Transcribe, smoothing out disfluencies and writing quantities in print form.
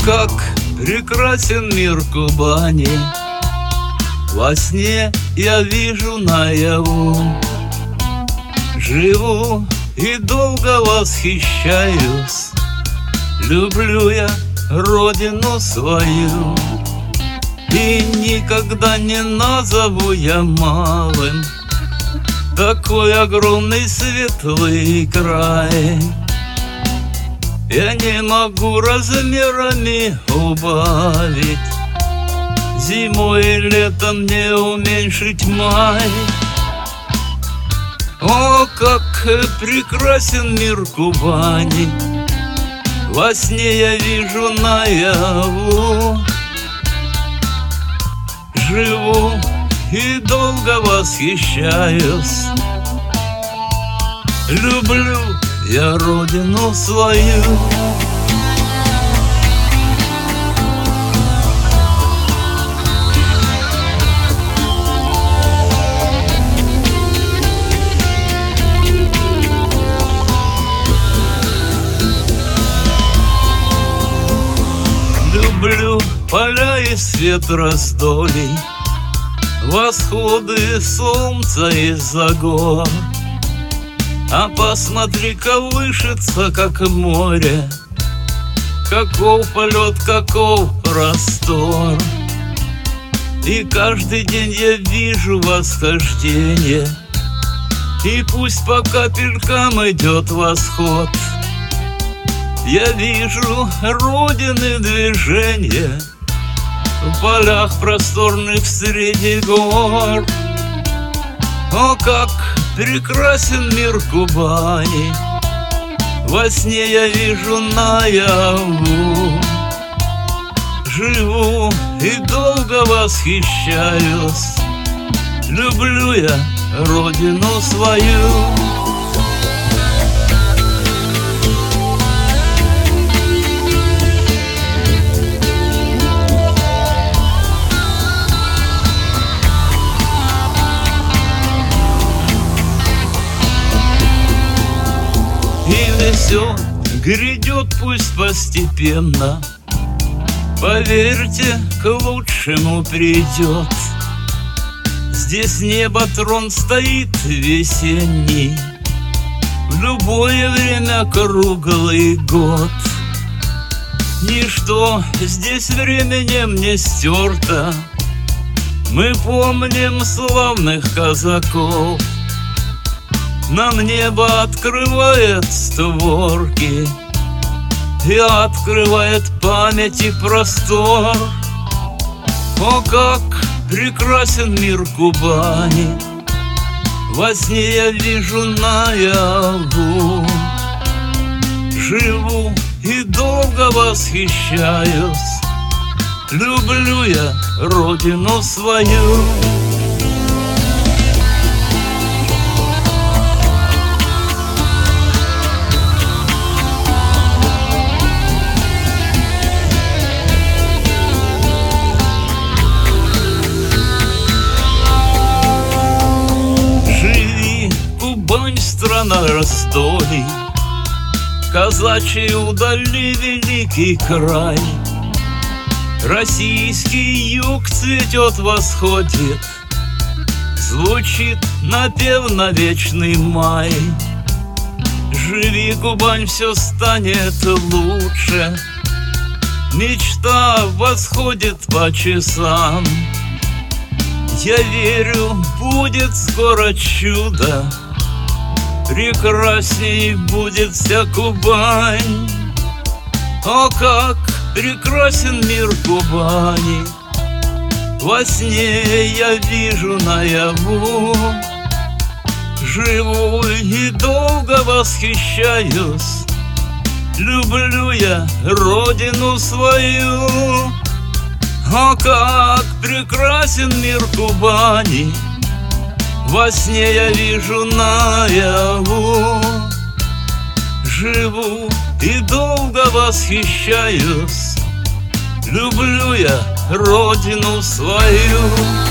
как прекрасен мир Кубани, во сне я вижу наяву. Живу и долго восхищаюсь, люблю я родину свою. И никогда не назову я малым такой огромный светлый край. Я не могу размерами убавить, зимой и летом не уменьшить май. О, как прекрасен мир Кубани, во сне я вижу наяву. Живу и долго восхищаюсь, люблю я родину свою. Люблю поля и свет раздолей, восходы солнца из-за гор. А посмотри, колышется, как море, каков полет, каков простор. И каждый день я вижу восхождение, и пусть по капелькам идет восход. Я вижу родины движения в полях просторных среди гор. О, как прекрасен мир Кубани, во сне я вижу наяву. Живу и долго восхищаюсь, люблю я родину свою. И все грядет пусть постепенно, поверьте, к лучшему придет. Здесь небо трон стоит весенний, в любое время круглый год. Ничто здесь временем не стерто, мы помним славных казаков. Нам небо открывает створки и открывает память и простор. О, как прекрасен мир Кубани, во сне я вижу наяву. Живу и долго восхищаюсь, люблю я родину свою. Страна раздолей, казачьей удали великий край. Российский юг цветет, восходит, звучит напев на вечный май. Живи, Кубань, все станет лучше, мечта восходит по часам. Я верю, будет скоро чудо, прекрасней будет вся Кубань. О, как прекрасен мир Кубани, во сне я вижу наяву. Живу и долго восхищаюсь, люблю я родину свою. О, как прекрасен мир Кубани, во сне я вижу наяву. Живу и долго восхищаюсь, люблю я родину свою.